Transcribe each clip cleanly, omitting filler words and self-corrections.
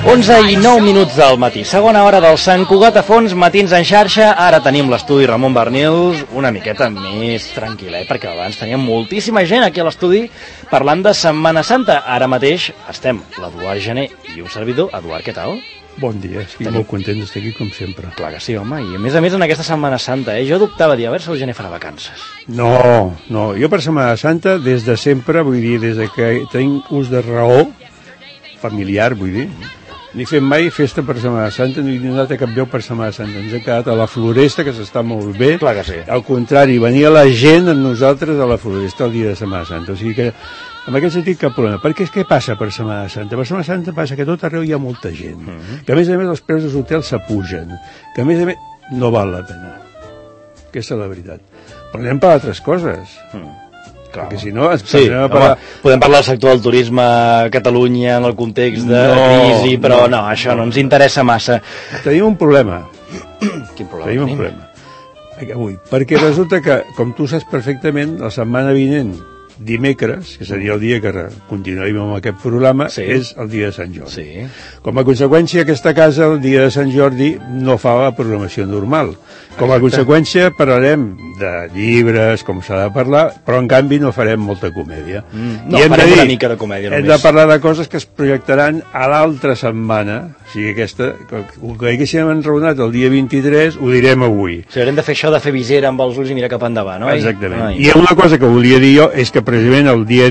11:09 del matí, segona hora del Sant Cugat a Fons, matins en xarxa. Ara tenim l'estudi Ramon Barnils una miqueta més tranquil·let, perquè abans teníem moltíssima gent aquí a l'estudi parlant de Setmana Santa. Ara mateix estem l'Eduard Gené i un servidor. Eduard, què tal? Bon dia, estic molt content d'estar aquí com sempre. Clar que sí, home, i a més en aquesta Setmana Santa, jo dubtava dir, a veure si el Gené farà vacances. No, jo per Setmana Santa des de sempre, vull dir, des de que tinc ús de raó familiar, vull dir, ni fem mai festa per Setmana Santa, ni hem anat a cap lloc per Setmana Santa. Ens hem quedat a la Floresta, que s'està molt bé. Clar que sí. Al contrari, venia la gent amb nosaltres a la Floresta el dia de Setmana Santa. O sigui que, en aquest sentit, cap problema. Perquè què passa per Setmana Santa? Per Setmana Santa passa que a tot arreu hi ha molta gent. Que a més els preus dels hotels s'apugen. Que a més no val la pena. Aquesta és la veritat. Però anem per altres coses. Clar, perquè si no podem parlar del sector del turisme a Catalunya en el context de crisi, però no, això no ens interessa massa. Tenim un problema. Quin problema tenim? Un problema avui, perquè resulta que, com tu saps perfectament, la setmana vinent, dimecres, que seria el dia que continuaríem amb aquest programa, és el dia de Sant Jordi. Com a conseqüència, aquesta casa el dia de Sant Jordi no fa la programació normal. Com a conseqüència parlarem de llibres, com s'ha de parlar, però en canvi no farem molta comèdia. No, farem una mica de comèdia només. Hem de parlar de coses que es projectaran a l'altra setmana, o sigui, aquesta, que haguéssim enraonat el dia 23, ho direm avui. O sigui, haurem de fer això de fer visera amb els ulls i mirar cap endavant, oi? Exactament. I una cosa que volia dir jo és que precisament el dia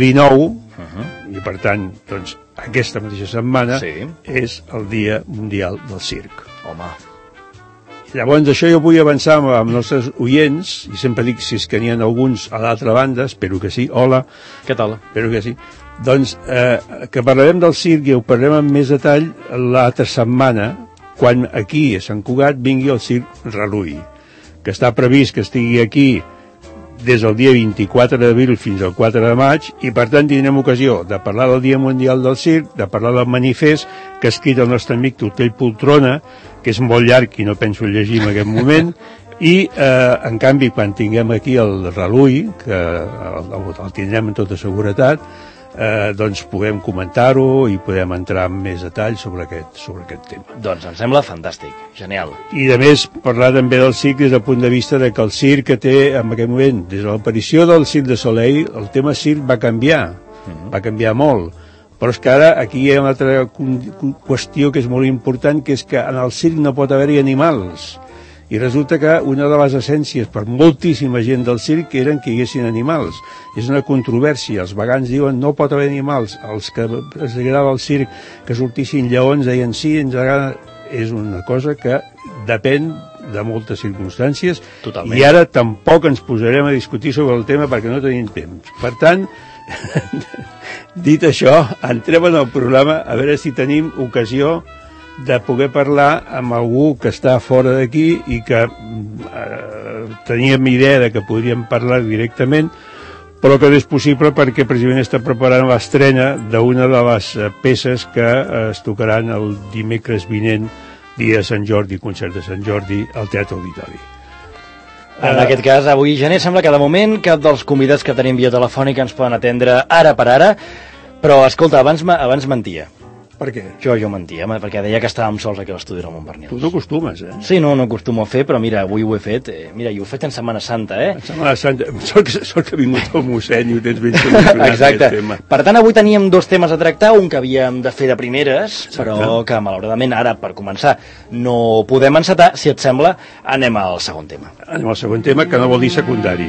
19, i per tant, doncs, aquesta mateixa setmana, és el Dia Mundial del Circ. Home. Llavors, això jo vull avançar amb els nostres oients, i sempre dic, si és que n'hi ha alguns a l'altra banda, espero que sí, hola. Què tal? Espero que sí. Doncs, que parlarem del circ i ho parlarem amb més detall l'altra setmana, quan aquí, a Sant Cugat, vingui el circ Relull, que està previst que estigui aquí des del dia 24 d'abril fins al 4 de maig, i per tant tindrem ocasió de parlar del Dia Mundial del Circ, de parlar del manifest que ha escrit el nostre amic Tortell Poltrona, que és molt llarg i no penso llegir en aquest moment, i en canvi quan tinguem aquí el Relull, que el tindrem amb tota seguretat, doncs puguem comentar-ho i podem entrar en més detall sobre aquest tema. Doncs em sembla fantàstic, genial. I a més parlar també del circ des del punt de vista de que el circ que té en aquest moment, des de l'aparició del Cirque du Soleil, el tema circ va canviar molt, però és que ara aquí hi ha una altra qüestió que és molt important, que és que en el circ no pot haver-hi animals. I resulta que una de les essències per moltíssima gent del circ eren que hi haguessin animals. És una controvèrsia. Els vegans diuen no pot haver animals. Els que els agrada el circ que sortissin lleons deien sí, ens agrada. És una cosa que depèn de moltes circumstàncies. Totalment. I ara tampoc ens posarem a discutir sobre el tema perquè no tenim temps. Per tant, dit això, entrem en el programa a veure si tenim ocasió de poder parlar amb algú que està fora d'aquí i que teníem idea de que podríem parlar directament, però que no és possible perquè precisament està preparant l'estrena d'una de les peces que es tocaran el dimecres vinent, dia de Sant Jordi, concert de Sant Jordi, al Teatre Auditori. En aquest cas, avui, Gené, sembla que de moment cap dels convidats que tenim via telefònica ens poden atendre ara per ara, però escolta, abans mentia. Per què? Jo mentia, perquè deia que estàvem sols aquí a l'estudi Ramon Barnils. Tu no acostumes, Sí, no acostumo a fer, però mira, avui ho he fet. Mira, i ho he fet en Setmana Santa, En Setmana Santa. Sort que ha vingut el mossèn i ho tens ben solucionat. Exacte. Per tant, avui teníem dos temes a tractar, un que havíem de fer de primeres, però que malauradament ara, per començar, no podem encetar. Si et sembla, anem al segon tema. Anem al segon tema, que no vol dir secundari.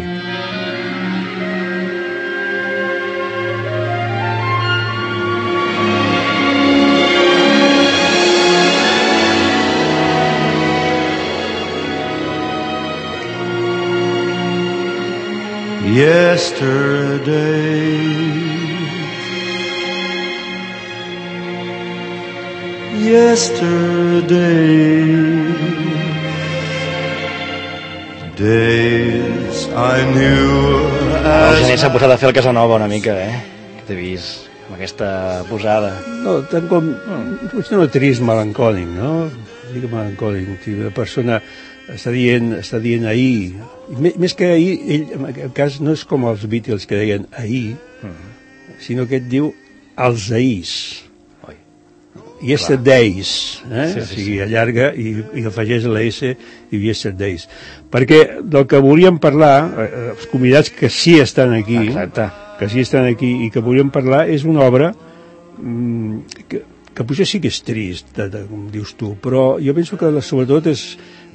Days I knew El Gené s'ha posat a fer el Casanova una mica, que t'he vist amb aquesta posada. No, tant com... És un trist melancòlic, no? Dic melancòlic, una persona està dient ahir. Més que ahir, ell, en aquest cas, no és com els Beatles que deien ahir, sinó que et diu els ahís. Yesterdays, o sigui, allarga i afegeix la S i Yesterdays. Perquè del que volíem parlar, els convidats que sí estan aquí, i que volíem parlar, és una obra que potser sí que és trist, com dius tu, però jo penso que sobretot és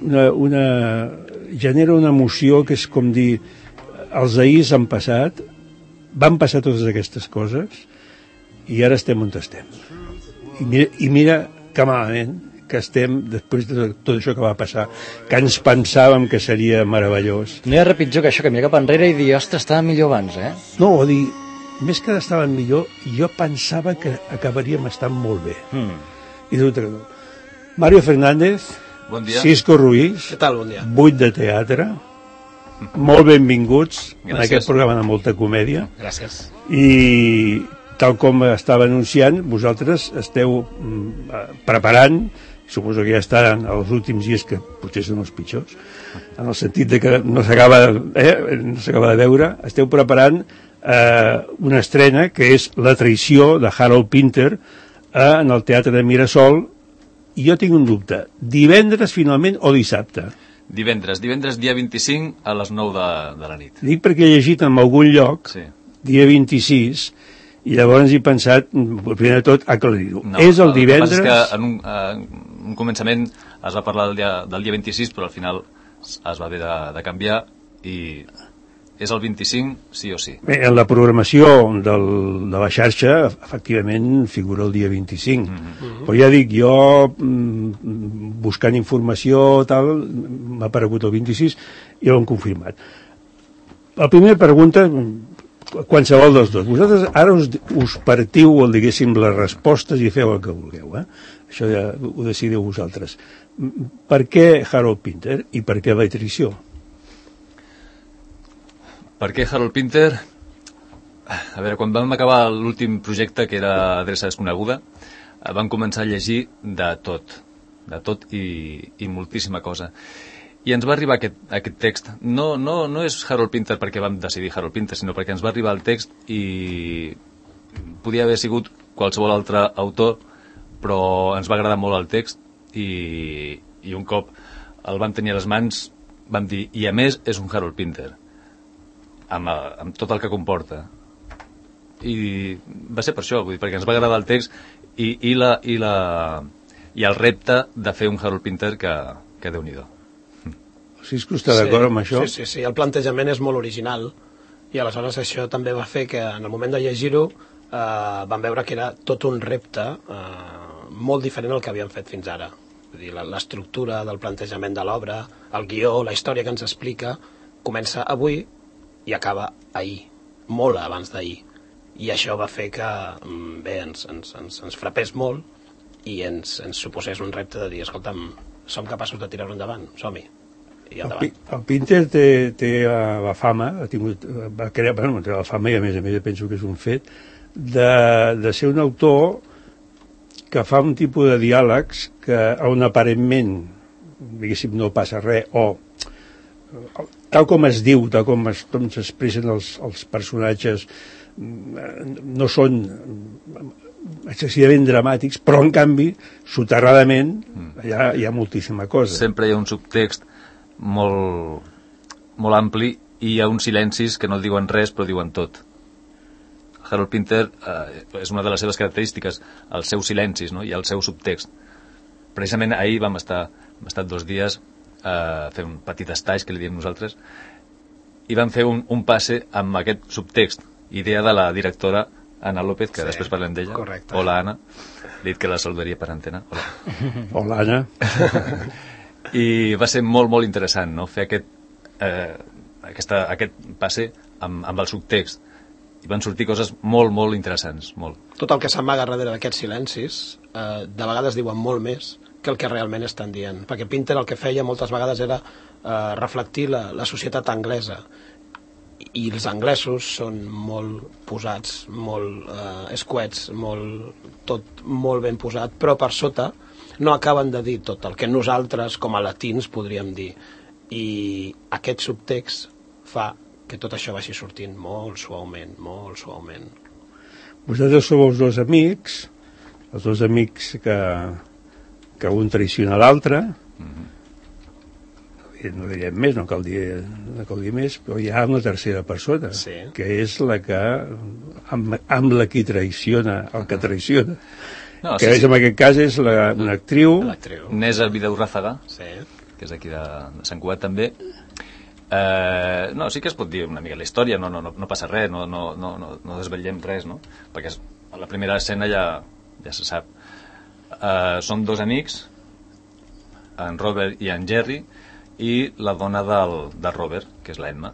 genera una emoció que és com dir, els ahís han passat, van passar totes aquestes coses i ara estem on estem. I mira que malament que estem després de tot això que va passar, que ens pensàvem que seria meravellós. No hi ha res pitjor que això, que mirar cap enrere i dir, ostres, estava millor abans, No, o dir, més que estaven millor, jo pensava que acabaríem estant molt bé. I tot. Mario Fernández, bon dia. Cisco Ruiz, què tal, bon dia? 8 de teatre, molt benvinguts en aquest programa de molta comèdia. Gràcies. I tal com estava anunciant, vosaltres esteu preparant, suposo que ja estan els últims dies, que potser són els pitjors, en el sentit de que no s'acaba de veure, esteu preparant una estrena que és La traïció de Harold Pinter en el Teatre de Mirasol. I jo tinc un dubte, divendres finalment o dissabte? Divendres dia 25 a les 9 de la nit. Dic perquè he llegit en algun lloc, dia 26, i llavors he pensat, primer de tot, aclarir-ho. És el divendres... El que passa és que en un començament es va parlar del dia 26, però al final es va haver de canviar i és el 25 sí o sí. Bé, en la programació de la xarxa, efectivament, figura el dia 25. Però ja dic, jo, buscant informació, tal, m'ha aparegut el 26 i l'hem confirmat. La primera pregunta, qualsevol dels dos. Vosaltres ara us partiu, diguéssim, les respostes i feu el que vulgueu. Això ja ho decidiu vosaltres. Per què Harold Pinter i per què La traïció? Per què Harold Pinter? A veure, quan vam acabar l'últim projecte, que era Adreça desconeguda, vam començar a llegir de tot i moltíssima cosa. I ens va arribar aquest text. No és Harold Pinter perquè vam decidir Harold Pinter, sinó perquè ens va arribar el text i podia haver sigut qualsevol altre autor, però ens va agradar molt el text i un cop el vam tenir a les mans vam dir, i a més és un Harold Pinter, amb tot el que comporta. I va ser per això, vull dir, perquè ens va agradar el text i el repte de fer un Harold Pinter que Déu-n'hi-do. Cisco està d'acord amb això? Sí, el plantejament és molt original i aleshores això també va fer que en el moment de llegir-ho vam veure que era tot un repte molt diferent al que havíem fet fins ara. Vull dir, l'estructura del plantejament de l'obra, el guió, la història que ens explica, comença avui i acaba ahir, molt abans d'ahir. I això va fer que ens frapés molt i ens suposés un repte de dir, escolta'm, som capaços de tirar-ho endavant, som-hi. El Pinter té la fama, va crear la fama, i a més penso que és un fet, de ser un autor que fa un tipus de diàlegs que on aparentment, diguéssim, no passa res, o tal com es diu, tal com s'expressen els personatges, no són excessivament dramàtics, però en canvi, soterradament, hi ha moltíssima cosa. Sempre hi ha un subtext molt ampli i hi ha uns silencis que no diuen res però diuen tot. Harold Pinter és una de les seves característiques, els seus silencis, no? I el seu subtext. Precisament ahir vam estar 2 dies fent un petit estage, que li diem nosaltres, i vam fer un passe amb aquest subtext, idea de la directora Anna López, que després parlem d'ella. Correcte. Hola, Anna. He dit que la saludaria per antena. Hola. Hola, Anna. I va ser molt, molt interessant, no?, fer aquest passe amb el subtext. I van sortir coses molt, molt interessants, molt. Tot el que s'amaga darrere d'aquests silencis de vegades diuen molt més que el que realment estan dient, perquè Pinter el que feia moltes vegades era reflectir la societat anglesa, i els anglesos són molt posats, molt escuets, tot molt ben posat, però per sota no acaben de dir tot el que nosaltres com a latins podríem dir, i aquest subtext fa que tot això vagi sortint molt suaument, molt suaument. Vosaltres sou els dos amics els dos amics que un traiciona l'altre, no direm més, no cal dir més, però hi ha una tercera persona, que és la que amb la qui traiciona el que traiciona, que en aquest cas és una actriu Nesa Vidaurrázaga, que és d'aquí de Sant Cugat també. Sí que es pot dir una mica la història, no passa res, no desvetllem res, no? Perquè a la primera escena ja se sap. Són dos amics, en Robert i en Jerry, i la dona del Robert, que és l'Emma.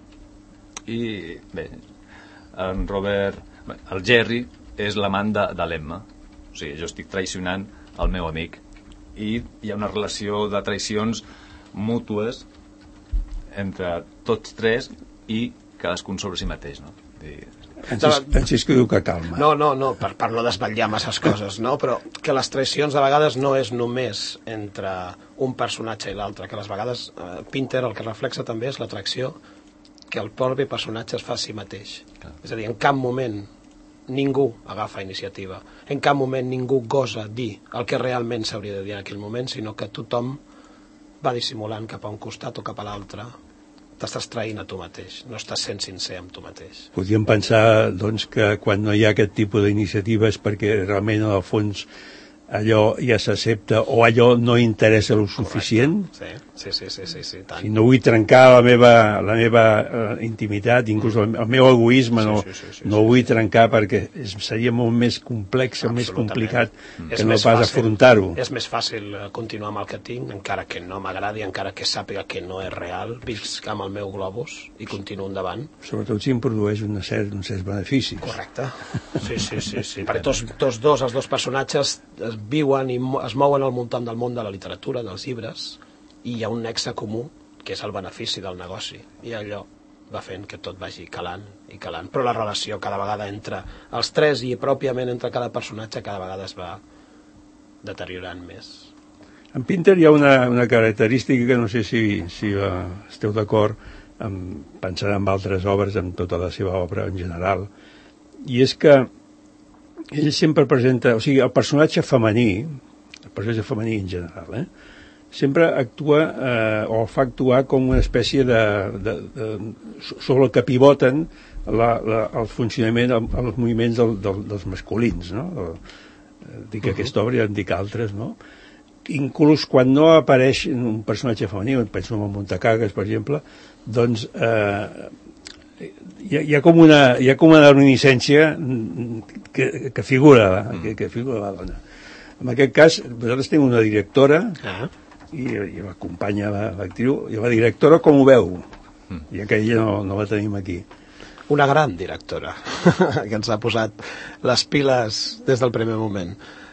I bé, en Robert, el Jerry és l'amant de l'Emma. O sigui, jo estic traicionant el meu amic. I hi ha una relació de traicions mútues entre tots tres i cadascun sobre si mateix, no? Francisco diu que calma. No, per no desvetllar masses coses, no? Però que les traicions de vegades no és només entre un personatge i l'altre, que les vegades Pinter el que reflexa també és l'atracció que el propi personatge es fa a si mateix. És a dir, en cap moment ningú agafa iniciativa, en cap moment ningú gosa dir el que realment s'hauria de dir en aquell moment, sinó que tothom va dissimulant cap a un costat o cap a l'altre. T'estàs traint a tu mateix, no estàs sent sincer amb tu mateix. Podríem pensar, doncs, que quan no hi ha aquest tipus d'iniciatives perquè realment, en el fons, allò ja s'accepta o allò no interessa lo suficient. Sí, tant. Si no vull trencar la meva intimitat, inclús el meu egoisme, no vull trencar perquè seria molt més complex, més complicat que no pas afrontar-ho. És més fàcil continuar amb el que tinc, encara que no m'agradi, encara que sàpiga que no és real, visc amb el meu globus i continuo endavant. Sobretot si em produeix un cert benefici. Correcte. Sí. Perquè els dos personatges es viuen i es mouen al voltant del món de la literatura, dels llibres, i hi ha un nexe comú, que és el benefici del negoci, i allò va fent que tot vagi calant i calant, però la relació cada vegada entre els tres i pròpiament entre cada personatge cada vegada es va deteriorant més. En Pinter hi ha una característica que no sé si esteu d'acord, pensant en altres obres, en tota la seva obra en general, i és que ell sempre presenta, o sigui, el personatge femení en general, sempre actua o fa actuar com una espècie sobre el que pivoten el funcionament, els moviments dels masculins, no? Dic aquesta obra i en dic altres, no? Inclús quan no apareix un personatge femení, penso en el Montacagues, per exemple, doncs hi ha com una reminiscència que figura la dona. En aquest cas, vosaltres teniu una directora i l'acompanya l'actriu, i la directora com ho veu? Ja que ella no la tenim aquí. Una gran directora que ens ha posat les piles des del primer moment.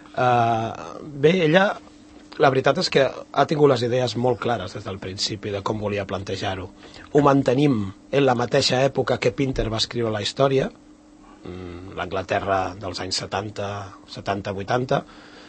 Bé, ella, la veritat és que ha tingut les idees molt clares des del principi de com volia plantejar-ho. Ho mantenim en la mateixa època que Pinter va escriure la història, l'Anglaterra dels anys 70-80,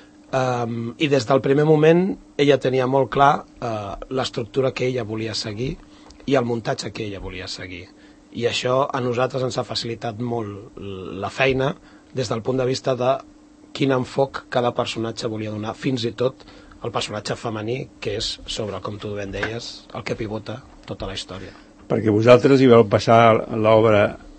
i des del primer moment ella tenia molt clar l'estructura que ella volia seguir i el muntatge que ella volia seguir. I això a nosaltres ens ha facilitat molt la feina des del punt de vista de quin enfoc cada personatge volia donar, fins i tot el personatge femení, que és sobre, com tu ben deies, el que pivota tota la història. Perquè vosaltres hi vau passar l'obra,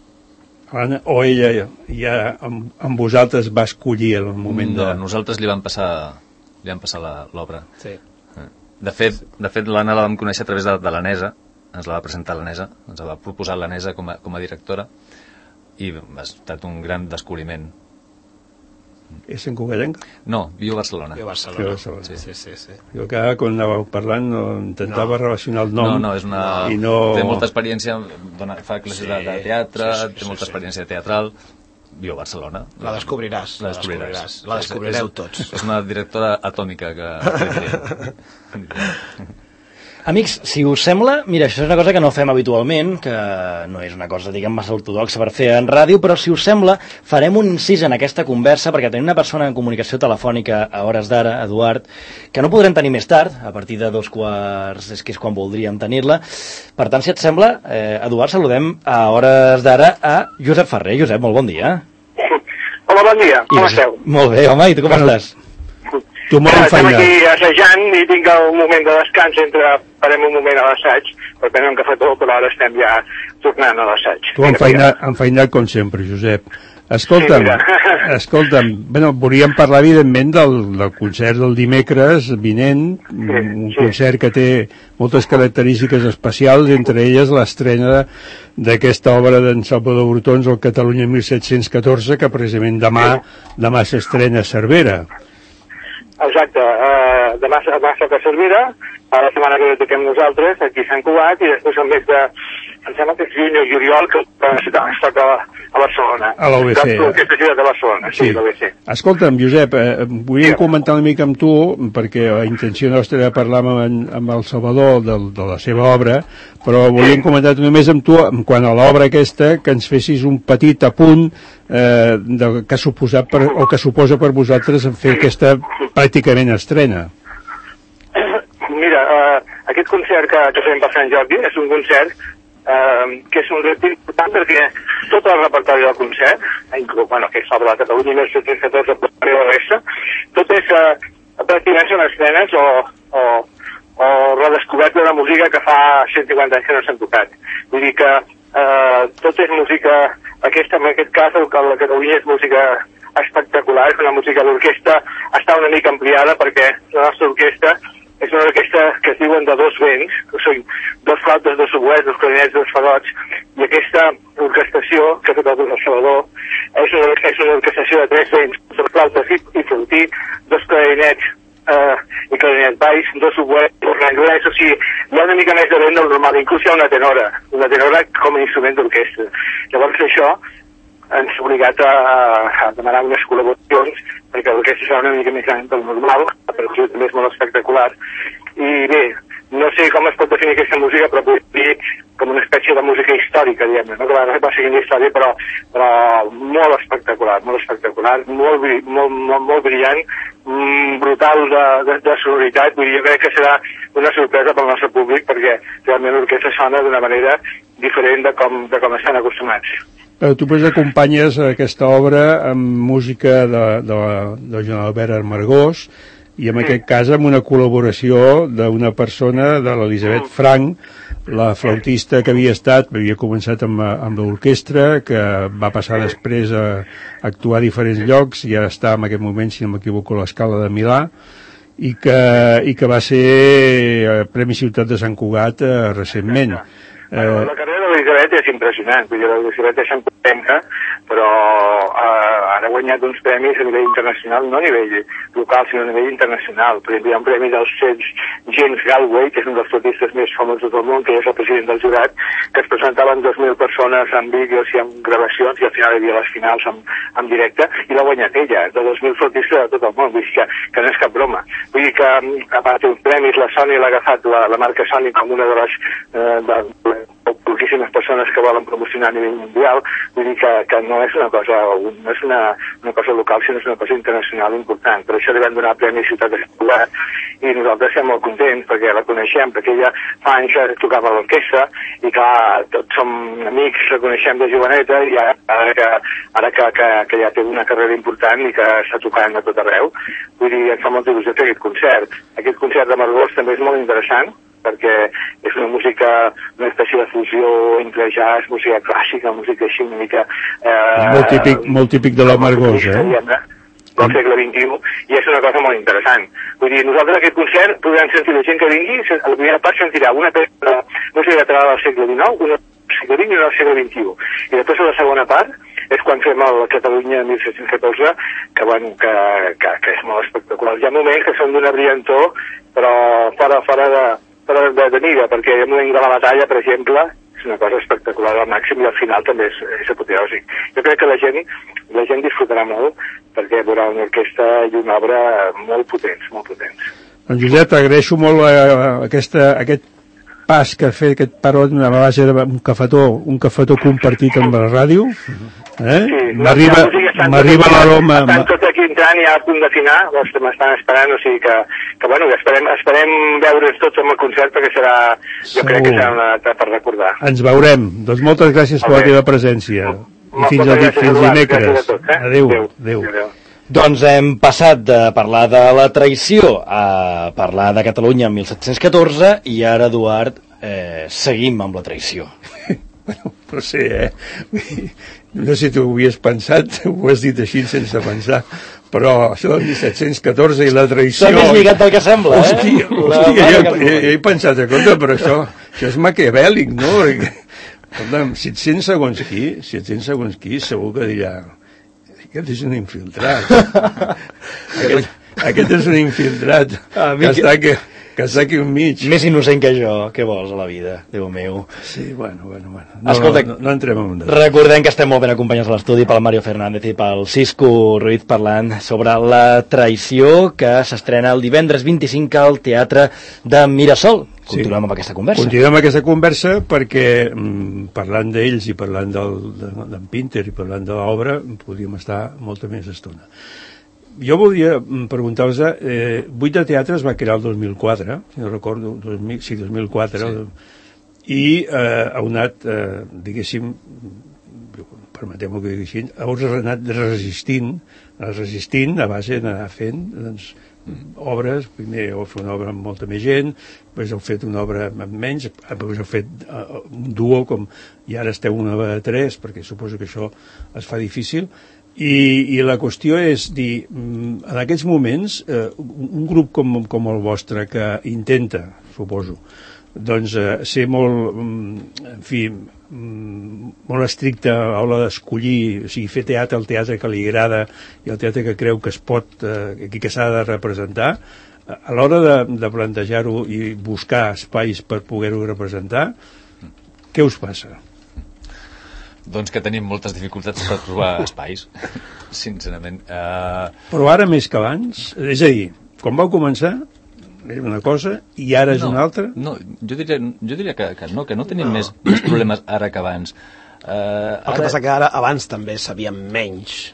o ella ja amb vosaltres va escollir el moment de... No, nosaltres li vam passar l'obra. Sí. De fet l'Anna la vam conèixer a través de l'Anesa, ens la va presentar l'Anesa, ens la va proposar l'Anesa com a directora, i ha estat un gran descobriment. És en Cugatenc? No, viu a Barcelona. Sí. Jo que quan anàveu parlant intentava relacionar el nom. No, és una... Té molta experiència, fa classes de teatre, té molta experiència teatral, viu a Barcelona. La descobriràs. La descobrireu tots. És una directora atòmica que... Amics, si us sembla, mira, això és una cosa que no fem habitualment, que no és una cosa, diguem, massa ortodoxa per fer en ràdio, però si us sembla, farem un incís en aquesta conversa, perquè tenim una persona en comunicació telefònica a hores d'ara, Eduard, que no podrem tenir més tard, a partir de 2:15, és que és quan voldríem tenir-la. Per tant, si et sembla, Eduard, saludem a hores d'ara a Josep Ferrer. Josep, molt bon dia. Hola, bon dia, com esteu? Molt bé, home, i tu com estàs? Tu molt Estem enfeinat. aquí assajant i tinc un moment de descans farem un moment a l'assaig, per prendre un cafetó, però ara estem ja tornant a l'assaig. Tu enfeinat com sempre, Josep. Escolta'm, bueno, volíem parlar evidentment del concert del dimecres vinent, un concert que té moltes característiques especials, entre elles l'estrena d'aquesta obra d'en Salvador Brotons, el Catalunya 1714, que precisament demà s'estrena a Cervera. Exacte, demà toca Cervera, a la setmana que toquem nosaltres, aquí a Sant Cugat, i després el mes de... Em sembla que és juny o juliol que es toca a Barcelona. A l'OBC. Aquesta ciutat de Barcelona, sí, l'OBC. Escolta'm, Josep, volíem comentar una mica amb tu, perquè la intenció nostra era parlar amb el Salvador de la seva obra, però volíem comentar només amb tu, quant a l'obra aquesta, que ens fessis un petit apunt que ha suposat o que suposa per vosaltres fer aquesta pràcticament estrena. Mira, aquest concert que fem per Sant Jordi és un concert que és un repte important perquè tot el repertori del concert, que és sobre la Catalunya 1714 per la resta, tot és pràcticament són estrenes o redescoberta de música que fa 150 anys que no s'han tocat. Vull dir que tot és música, en aquest cas la Catalunya és música espectacular, és una música d'orquestra, està una mica ampliada perquè la nostra orquestra és una orquestra que es diuen de dos vents, que són dos flautes, dos oboès, dos clarinets, dos fagots, i aquesta orquestació que ha fet el Salvador és una orquestació de tres vents, dos flautes i flautí, dos clarinets i clarinet baix, dos oboès, dos ranglers, o sigui, hi ha una mica més de vent del normal, inclús hi ha una tenora com a instrument d'orquestra. Llavors això ens ha obligat a demanar unes col·laboracions perquè l'orquestra serà una mica més gran del normal, però també és molt espectacular. I bé, no sé com es pot definir aquesta música, però vull dir com una espècie de música històrica, diguem-ne, no? Que va seguint la història, però molt espectacular, molt brillant, brutal de sonoritat. Vull dir, jo crec que serà una sorpresa pel nostre públic, perquè realment l'orquestra sona d'una manera diferent de com estan acostumats. Tu pues acompanyes aquesta obra amb música de Joan Albert Armargós i en aquest cas amb una col·laboració d'una persona, de l'Elisabet Frank, la flautista que havia començat amb l'orquestra, que va passar després a actuar a diferents llocs i ara està en aquest moment, si no m'equivoco, a l'Escala de Milà, i que va ser Premi Ciutat de Sant Cugat recentment. La carrera de l'Elisabet és impressionant, vull dir, l'Elisabet és empotenca, però ha guanyat uns premis a nivell internacional, no a nivell local, sinó a nivell internacional. Per exemple, hi ha un premi del James Galway, que és un dels flatistes més famosos del món, que és el president del jurat, que es presentaven 2.000 persones amb vídeos i amb gravacions, i al final hi havia les finals en directe, i l'ha guanyat ella, de 2.000 flatistes de tot el món, vull dir que no és cap broma. Vull dir que, a part dels premis, la Sony l'ha agafat, la marca Sony, com una de les poquíssimes persones que volen promocionar a nivell mundial, vull dir que no és una cosa local, sinó és una cosa internacional important. Per això li vam donar el Premi Ciutat de Sant Cugat i nosaltres estem molt contents perquè la coneixem, perquè ella fa anys que tocava a l'orquestra i clar, tots som amics, la coneixem de joveneta i ara que ja té una carrera important i que està tocant a tot arreu, vull dir, ens fa molta il·lusió fer aquest concert. Aquest concert de Margós també és molt interessant, perquè és una música, una espècie de fusió entre jazz, música clàssica, música així una mica... molt típic de l'Amargós, del segle XXI, i és una cosa molt interessant. Vull dir, nosaltres aquest concert podrem sentir la gent que vingui, a la primera part sentirà una música catalana del segle XIX, una del segle XX i una del segle XXI. I després a la segona part és quan fem el Catalunya 1714, que és molt espectacular. Hi ha moments que són d'una brillantor, però fora de mida, perquè el moment de la batalla, per exemple, és una cosa espectacular al màxim i al final també és apoteòsic. Jo crec que la gent disfrutarà molt perquè veurà una orquestra i una obra molt potents. Doncs Josep, t'agraeixo molt aquest pas que ha fet aquest paró a base d'un cafetó compartit amb la ràdio. M'arriba l'aroma. Estan tots aquí entrant i a punt de finar, m'estan esperant, o sigui que bueno, esperem veure'ns tots amb el concert perquè jo crec que serà una data per recordar. Ens veurem. Doncs moltes gràcies per la teva presència. I fins dimecres. Adéu. Doncs hem passat de parlar de la traïció a parlar de Catalunya en 1714 i ara, Eduard, seguim amb la traïció. Bueno, no sé, no sé si tu ho havies pensat, ho has dit així sense pensar, però això del 1714 i la traïció... Està més lligat del que sembla, Hòstia, he pensat, escolta, però això és maquiavèlic, no? Escolta, 700 segons qui, segur que dirà... Aquest és un infiltrat. Aquest és un infiltrat que està aquí al mig. Més innocent que jo, què vols a la vida, Déu meu. Sí, bueno. Escolta, no entrem en un debat. Recordem que estem molt ben acompanyats a l'estudi pel Mario Fernández i pel Cisco Ruiz parlant sobre La traïció, que s'estrena el divendres 25 al Teatre de Mirasol. Continuem amb aquesta conversa. Continuem amb aquesta conversa perquè parlant d'ells i parlant d'en Pinter i parlant de l'obra podríem estar molta més estona. Jo volia preguntar-vos, 8 de teatre es va crear el 2004, si no recordo, 2004, i ha anat, diguéssim, permeteu-me que digui així, ha anat resistint a base d'anar fent, doncs, obres. Primer heu fet una obra amb molta més gent, després heu fet una obra amb menys, després heu fet un duo, i ara esteu una de 3, perquè suposo que això es fa difícil. I la qüestió és dir, en aquests moments, un grup com el vostre, que intenta, suposo, doncs ser molt, en fi, molt estricte a l'hora d'escollir, o sigui, fer teatre, el teatre que li agrada i el teatre que creu que es pot, que s'ha de representar, a l'hora de plantejar-ho i buscar espais per poder-ho representar, què us passa? Doncs que tenim moltes dificultats per trobar espais, sincerament. Però ara més que abans, és a dir, quan vau començar era una cosa i ara és una altra? No, jo diria que no tenim més problemes ara que abans. El que passa que ara abans també sabíem menys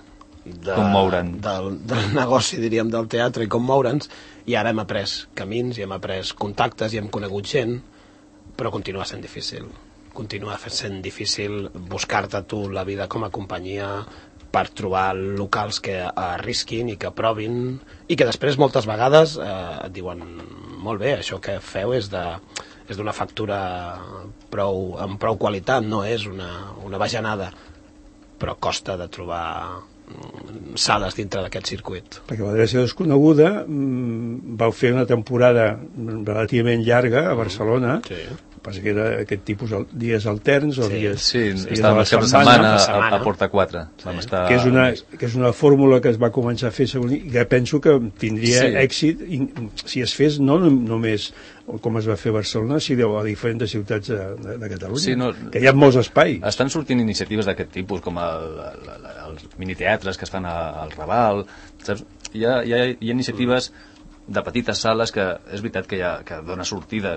del negoci, diríem, del teatre i com moure'ns, i ara hem après camins i hem après contactes i hem conegut gent, però continua sent difícil. Continua sent difícil buscar-te tu la vida com a companyia per trobar locals que arrisquin i que provin i que després moltes vegades et diuen molt bé, això que feu és d'una factura amb prou qualitat, no és una bajanada, però costa de trobar sales dintre d'aquest circuit. Perquè l'Adreça Desconeguda vau fer una temporada relativament llarga a Barcelona, passa que era aquest tipus dies alterns o dies... Sí, estàvem cap de setmana a Porta 4. Que és una fórmula que es va començar a fer i que penso que tindria èxit si es fes no només com es va fer a Barcelona, sinó a diferents ciutats de Catalunya, que hi ha molts espais. Estan sortint iniciatives d'aquest tipus, com els miniteatres que es fan al Raval, saps? Hi ha iniciatives de petites sales que és veritat que dona sortida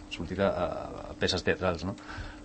a peces teatrals, no?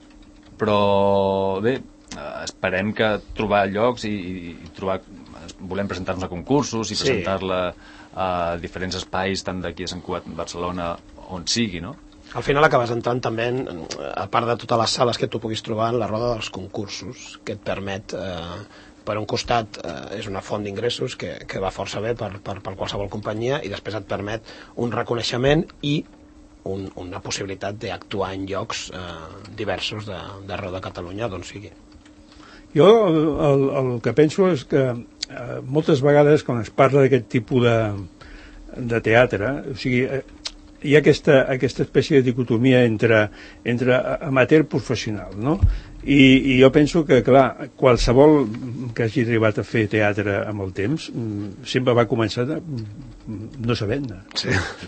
Però bé, esperem que trobar llocs i trobar, volem presentar-nos a concursos i presentar-la a diferents espais, tant d'aquí a Sant Cugat, Barcelona, on sigui, no? Al final acabes entrant també, a part de totes les sales que tu puguis trobar, en la roda dels concursos, que et permet, per un costat, és una font d'ingressos que va força bé per qualsevol companyia, i després et permet un reconeixement i una possibilitat d'actuar en llocs diversos d'arreu de Catalunya, d'on sigui. Jo el que penso és que moltes vegades quan es parla d'aquest tipus de teatre, o sigui, hi ha aquesta espècie de dicotomia entre amateur i professional, no? I jo penso que, clar, qualsevol que hagi arribat a fer teatre amb el temps sempre va començar no sabent-ne. Sí.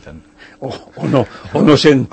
O no sent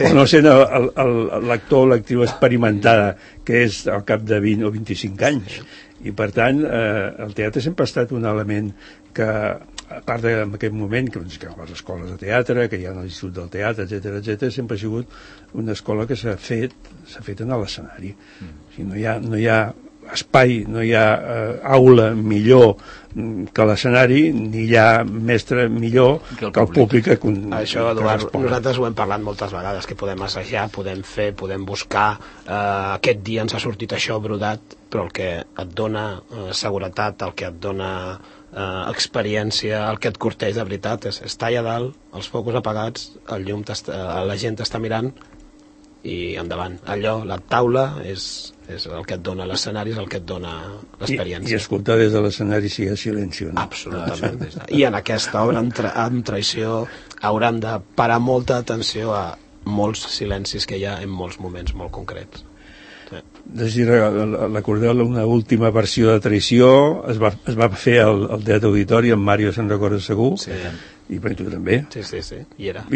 l'actor o l'actriu experimentada que és al cap de 20 o 25 anys. I per tant el teatre sempre ha estat un element que, a part en aquest moment que hi ha les escoles de teatre, que hi ha l'Institut del Teatre, etc., sempre ha sigut una escola que s'ha fet en l'escenari. O sigui, no hi ha espai, no hi ha aula millor que l'escenari, ni hi ha mestre millor que el públic. Això, Eduard, nosaltres ho hem parlat moltes vegades, que podem assajar, podem fer, podem buscar, aquest dia ens ha sortit això brodat, però el que et dona seguretat, el que et dona experiència, el que et corteix de veritat és estar allà dalt, els focus apagats, el llum la gent t'està mirant i endavant. Allò, la taula és el que et dona l'escenari, és el que et dona l'experiència. I escoltar des de l'escenari si hi ha silenci o no. Absolutament. I en aquesta obra, amb traïció, hauran de parar molta atenció a molts silencis que hi ha en molts moments molt concrets. Sí. Recordeu una última versió de traïció, es va fer al Teatre Auditori, en Mario se'n recorda segur, sí. I per tu també. Sí, hi era.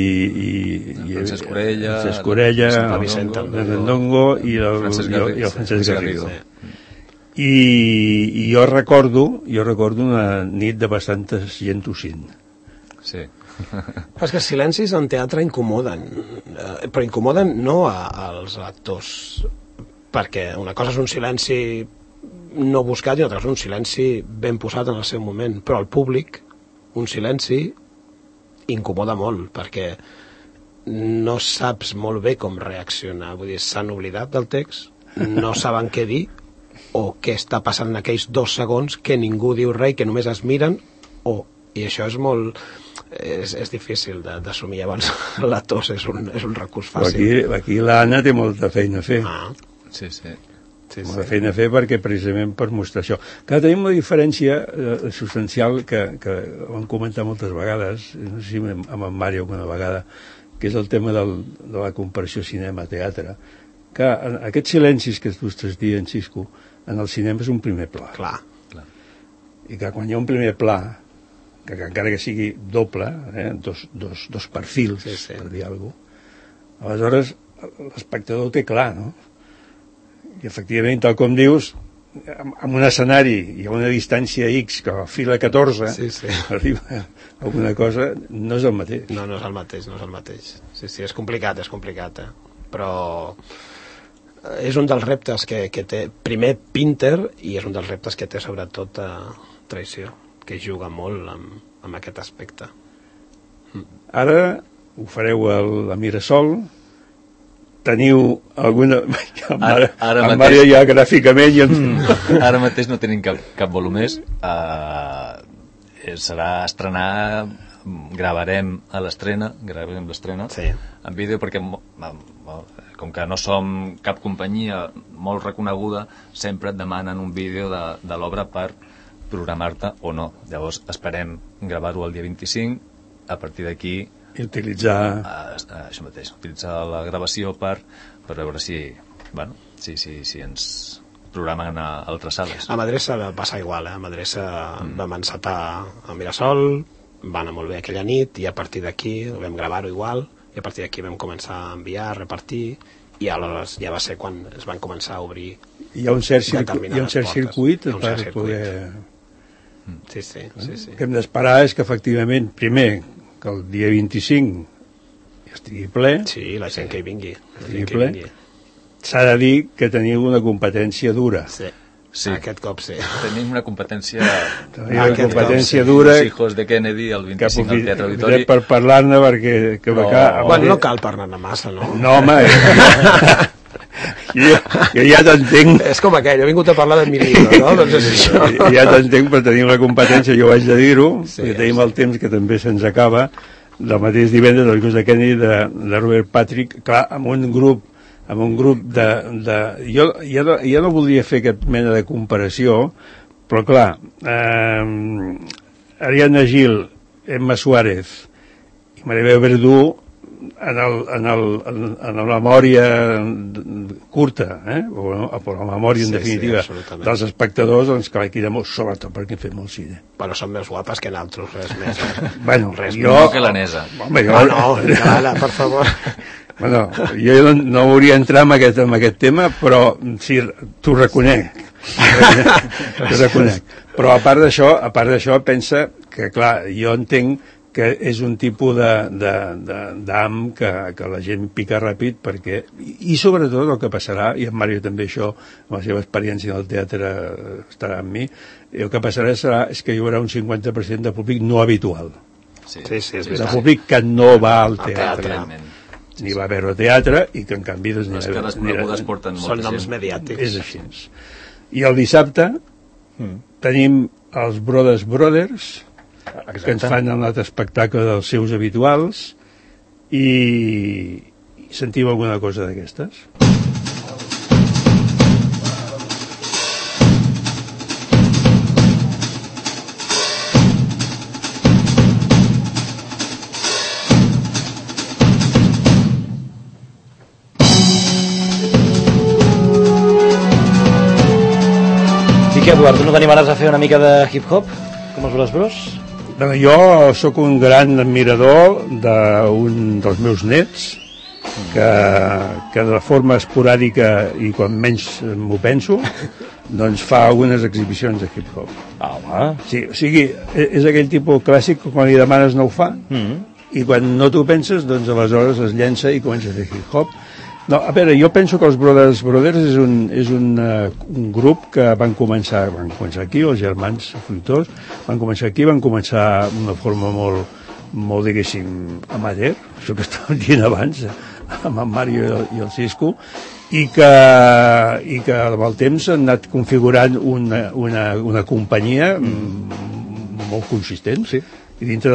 I Francesc Orella, Vicent Ndongo i el Francesc Garrido. Sí. I jo recordo una nit de bastantes gent tossint. Sí. És que els silencis en teatre incomoden, però incomoden no als actors, perquè una cosa és un silenci no buscat i una altra és un silenci ben posat en el seu moment, però al públic un silenci incomoda molt, perquè no saps molt bé com reaccionar, vull dir, s'han oblidat del text, no saben què dir o què està passant en aquells 2 segons que ningú diu res, que només es miren, i això és molt... és difícil d'assumir. Llavors la tos és un recurs fàcil. Aquí l'Anna té molta feina a fer. Sí. Molta feina a fer perquè precisament per mostrar això. Que tenim una diferència substancial que ho hem comentat moltes vegades, no sé si amb en Mario alguna vegada, que és el tema de la comparació cinema-teatre, que aquests silencis que tu estàs dient, Xisco, en el cinema és un primer pla. Clar. I que quan hi ha un primer pla, que encara que sigui doble, dos perfils, per dir alguna cosa, aleshores l'espectador té clar, no? I efectivament, tal com dius, amb un escenari i a una distància X que a fila 14 arriba alguna cosa, no és el mateix. No és el mateix. Sí, és complicat, però és un dels reptes que té primer Pinter, i és un dels reptes que té sobretot Traïció, que juga molt amb aquest aspecte. Ara ho fareu a Mirasol, teniu alguna... Ara Mario ja gràficament... Ara mateix no tenim cap volumés, serà estrenar, gravarem l'estrena en vídeo, perquè com que no som cap companyia molt reconeguda, sempre et demanen un vídeo de l'obra per programar-te o no. Llavors esperem gravar-ho el dia 25, a partir d'aquí i utilitzar això mateix, utilitzar la gravació per veure si ens programen a altres sales. A Madressa va passar igual, a Madressa vam encetar a Mirasol, va anar molt bé aquella nit, i a partir d'aquí vam gravar-ho igual, i a partir d'aquí vam començar a enviar, a repartir, i aleshores ja va ser quan es van començar a obrir. Hi ha un cert circuit per poder... Sí. El que hem d'esperar és que efectivament, primer, que el dia 25 estigui ple. Sí, la gent que hi vingui. S'ha de dir que teniu una competència dura. Sí. Aquest cop sí. Tenim una competència dura. Els hijos de Kennedy, el 25 al Teatre Auditori. Per parlar-ne, perquè... Bueno, no cal parlar-ne massa, no? No, home... Jo ja t'entenc. És com aquell, he vingut a parlar de Milito, no? Doncs és això. Ja t'entenc, però tenim la competència, jo vaig de dir-ho, perquè tenim el temps que també se'ns acaba, del mateix divendres del Hijos de Kennedy de Robert Patrick, clar, amb un grup de... Jo no voldria fer cap mena de comparació, però clar, Ariadna Gil, Emma Suárez i Maribel Verdú, en la memòria curta, o la memòria en definitiva dels espectadors, doncs clar, aquí molt, sobretot perquè hem fet molt cine. Bueno, són més guapes que nosaltres, res més. Bueno, no que l'Anesa. No, per favor. Bueno, jo no hauria entrar en aquest tema, però sí, t'ho reconec. Però a part d'això, pensa que, clar, jo entenc que és un tipus d'am que la gent pica ràpid perquè, i sobretot el que passarà, i en Mario també això, amb la seva experiència del teatre estarà amb mi, el que passarà és que hi haurà un 50% de públic no habitual. Sí, és veritat. De públic que no va al teatre. Realment. Ni va a veure teatre i que en canvi doncs, Les cares conegudes porten molta Són noms gent. mediàtics. és així. I el dissabte tenim els Brothers que ens fan un altre espectacle dels seus habituals i sentim alguna cosa d'aquestes. Què, Eduard, tu no t'animaràs a fer una mica de hip-hop, com els Bros Bros? Bueno, jo sóc un gran admirador d'un dels meus nets que de forma esporàdica i quan menys m'ho penso doncs fa algunes exhibicions de hip-hop. Home. Sí, o sigui, és aquell tipus clàssic que quan li demanes no ho fa i quan no t'ho penses doncs aleshores es llença i comença a fer hip-hop. No, a veure, jo penso que els Brothers és un grup que van començar aquí, els germans fruitors, van començar aquí, van començar d'una forma molt, diguéssim, amateur, això que estàvem dient abans, amb en Mario i el Cisco, i que amb el temps han anat configurant una companyia molt consistent, sí. I dintre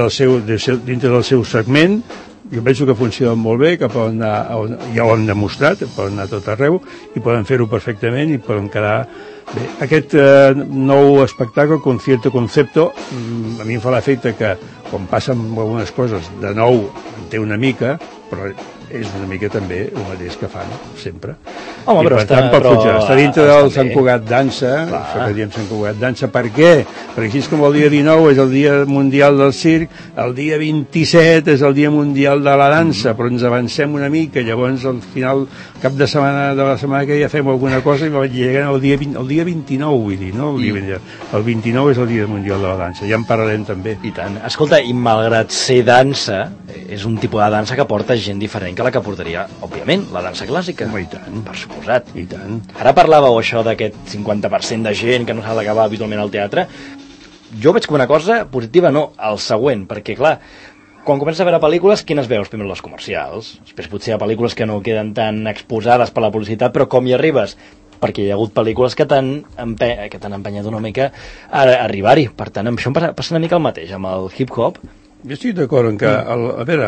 del seu segment jo penso que funcionen molt bé, que poden anar, ja ho han demostrat, poden anar a tot arreu i poden fer-ho perfectament i poden quedar bé. Aquest nou espectacle, Concierto Concepto, a mi em fa l'efecte que quan passen algunes coses de nou en té una mica, però és una mica també el mateix que fan sempre. Home, però per tant, està dintre del Sant Cugat Dansa, clar. Això que diem Sant Cugat Dansa. Per què? Perquè així com el dia 19 és el dia mundial del circ, el dia 27 és el dia mundial de la dansa, però ens avancem una mica, llavors al final, cap de la setmana que ja fem alguna cosa i llegant el dia 29, vull dir, no? El 29 és el dia mundial de la dansa, ja en parlarem també. I tant. Escolta, i malgrat ser dansa, és un tipus de dansa que porta gent diferent que la que portaria, òbviament, la dansa clàssica. Home, i tant. Per suposat. I tant. Ara parlàveu això d'aquest 50% de gent que no s'ha d'acabar habitualment al teatre. Jo veig com una cosa positiva, no, el següent, perquè, clar, quan comences a veure pel·lícules, quines veus? Primer les comercials, després potser hi ha pel·lícules que no queden tan exposades per la publicitat, però com hi arribes? Perquè hi ha hagut pel·lícules que t'han empenyat una mica a arribar-hi. Per tant, amb això em passa una mica el mateix, amb el hip-hop. Jo estic d'acord en que, a veure,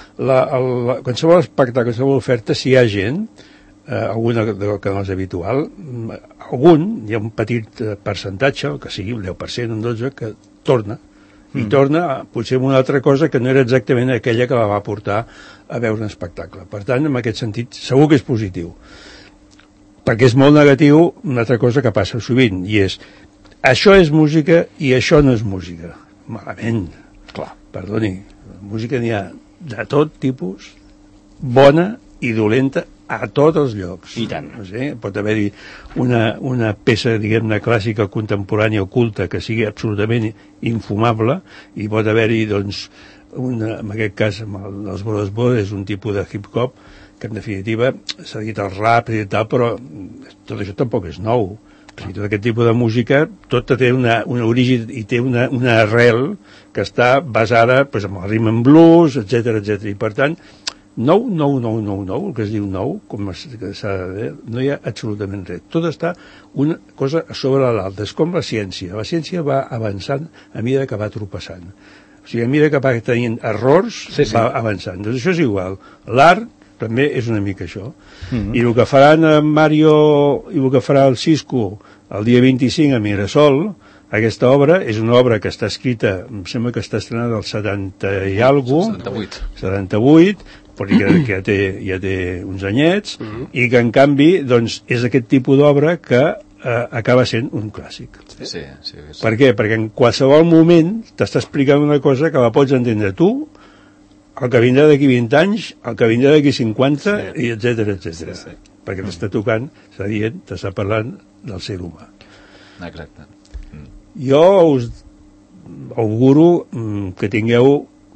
qualsevol espectacle, qualsevol oferta, si hi ha gent, alguna que no és habitual, hi ha un petit percentatge, el que sigui, un 10%, un 12%, que torna, i torna potser amb una altra cosa que no era exactament aquella que la va portar a veure un espectacle. Per tant, en aquest sentit, segur que és positiu. Perquè és molt negatiu una altra cosa que passa sovint, i és, això és música i això no és música. Malament. Clar, perdoni, la música n'hi ha de tot tipus, bona i dolenta a tots els llocs. I tant. No sé, pot haver-hi una peça, diguem-ne, clàssica, contemporània o culta que sigui absolutament infumable i pot haver-hi, doncs, en aquest cas, amb els Brothers és un tipus de hip-hop que, en definitiva, s'ha dit el rap i tal, però tot això tampoc és nou. O sigui, tot aquest tipus de música, tot té un origen i té una arrel que està basada pues, en el rhythm and blues, etc. I per tant, nou, el que es diu nou, com s'ha de dir, no hi ha absolutament res. Tot està una cosa sobre l'altra. És com la ciència. La ciència va avançant a mesura que va tropeçant. O sigui, a mesura que va tenint errors, va avançant. Doncs això és igual. L'art també és una mica això. I el que faran en Mario i el que farà el Cisco el dia 25 a Mirasol, aquesta obra és una obra que està escrita, em sembla que està estrenada al 70 i alguna cosa, 78, perquè ja té uns anyets, i que en canvi doncs, és aquest tipus d'obra que acaba sent un clàssic. Sí. Per què? Perquè en qualsevol moment t'està explicant una cosa que la pots entendre tu, el que vindrà d'aquí 20 anys, el que vindrà d'aquí 50, i etc. Sí. Perquè t'està tocant, està dient, t'està parlant del ser humà. Exacte. Jo us auguro que tingueu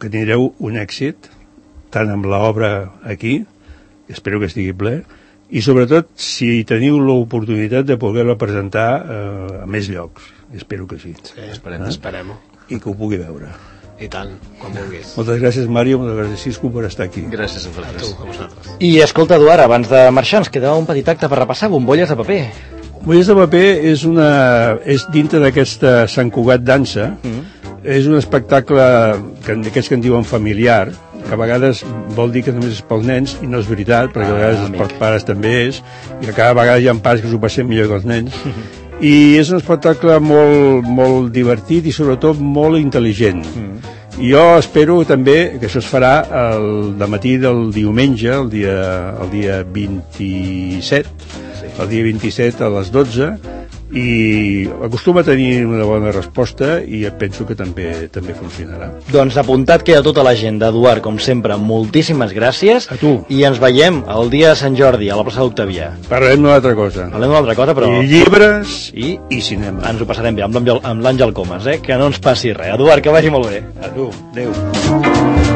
que tindreu un èxit, tant amb l'obra aquí, espero que estigui ple, i sobretot si teniu l'oportunitat de poder-la presentar a més llocs. Espero que sí. Sí, esperem-ho. I que ho pugui veure. I tant, quan vulguis. Moltes gràcies, Mario, moltes gràcies, Cisco, per estar aquí. Gràcies a A vosaltres. tu, a vosaltres. I escolta, Eduard, abans de marxar ens queda un petit acte per repassar, bombolles de paper. Molles de paper és dintre d'aquesta Sant Cugat Dansa, és un espectacle d'aquests que en diuen familiar, que a vegades vol dir que només és pels nens, i no és veritat, perquè a vegades pels pares també és, i que cada vegada hi ha pares que s'ho passen millor que els nens. I és un espectacle molt, molt divertit i sobretot molt intel·ligent. I jo espero també que això es farà el dematí del diumenge, el dia 27, el dia 27 a les 12, i acostuma a tenir una bona resposta i penso que també funcionarà. Doncs apuntat queda tota la gent d'Eduard, com sempre, moltíssimes gràcies. A tu. I ens veiem el dia de Sant Jordi, a la plaça d'Octavià. Parlarem d'una altra cosa. Parlem d'una altra cosa, però I llibres I cinema. ens ho passarem bé amb l'Àngel Comas, que no ens passi res. Eduard, que vagi molt bé. A tu. Adéu.